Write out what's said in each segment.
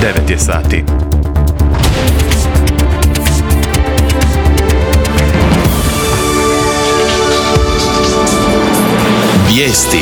9 je sati. Vijesti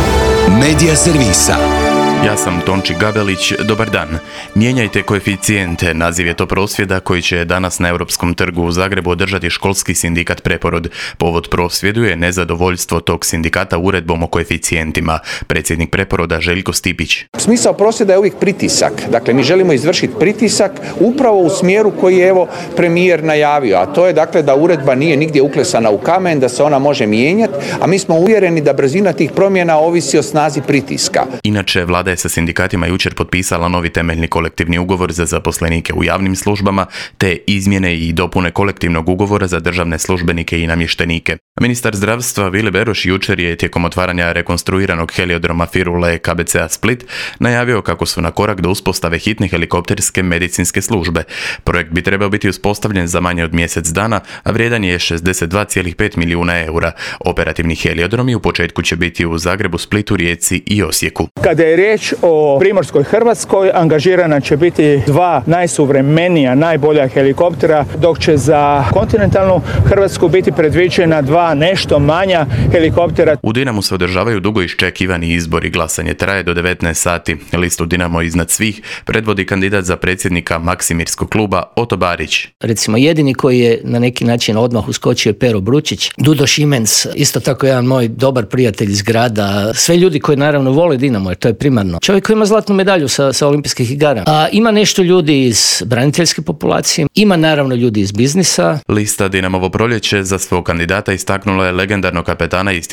Medija servisa. Ja sam Tonči Gabelić, dobar dan. Mijenjajte koeficijente, naziv je to prosvjeda koji će danas na Europskom trgu u Zagrebu održati školski sindikat Preporod. Povod prosvjedu je nezadovoljstvo tog sindikata uredbom o koeficijentima. Predsjednik Preporoda Željko Stipić. Smisao prosvjeda je uvijek pritisak. Dakle, mi želimo izvršiti pritisak upravo u smjeru koji je premijer najavio, a to je dakle da uredba nije nigdje uklesana u kamen, da se ona može mijenjati, a mi smo uvjereni da brzina tih promjena ovisi o snazi pritiska. Inače, vlada je sa sindikatima jučer potpisala novi temeljni kolektivni ugovor za zaposlenike u javnim službama, te izmjene i dopune kolektivnog ugovora za državne službenike i namještenike. Ministar zdravstva Vili Beroš jučer je tijekom otvaranja rekonstruiranog heliodroma Firule KBC-a Split najavio kako su na korak do uspostave hitne helikopterske medicinske službe. Projekt bi trebao biti uspostavljen za manje od mjesec dana, a vrijedan je 62,5 milijuna eura. Operativni heliodromi u početku će biti u Zagrebu, Splitu, Rijeci i Osijeku. Kada je riječ o Primorskoj Hrvatskoj, angažirana će biti dva najsuvremenija, najbolja helikoptera, dok će za kontinentalnu Hrvatsku biti predviđena dva nešto manja helikoptera. U Dinamu se održavaju dugo iščekivani izbori. Glasanje traje do 19 sati. Listu Dinamo iznad svih predvodi kandidat za predsjednika Maksimirskog kluba Oto Barić. Recimo, jedini koji je na neki način odmah uskočio je Pero Bručić. Dudo Šimenc, isto tako jedan moj dobar prijatelj iz grada. Sve ljudi koji naravno vole Dinamo, jer to je primarno. Čovjek koji ima zlatnu medalju sa olimpijskih igara. Ima nešto ljudi iz braniteljske populacije, ima naravno ljudi iz biznisa. Lista Dinamovo proljeće za svog kandidata istaknula je legendarnog kapetana iz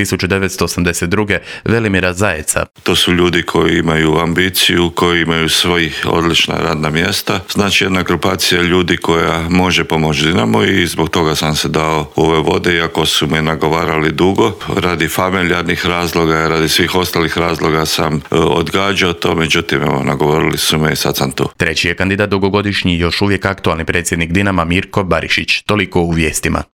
1982. Velimira Zajeca. To su ljudi koji imaju ambiciju, koji imaju svojih odlična radna mjesta. Znači jedna grupacija ljudi koja može pomoći Dinamo i zbog toga sam se dao u ove vode, iako su me nagovarali dugo. Radi familijarnih razloga, radi svih ostalih razloga sam odgađao to, međutim nagovorili su me i sad sam tu. Treći je kandidat dugogodišnji, još uvijek aktualni predsjednik Dinama Mirko Barišić. Toliko u vijestima.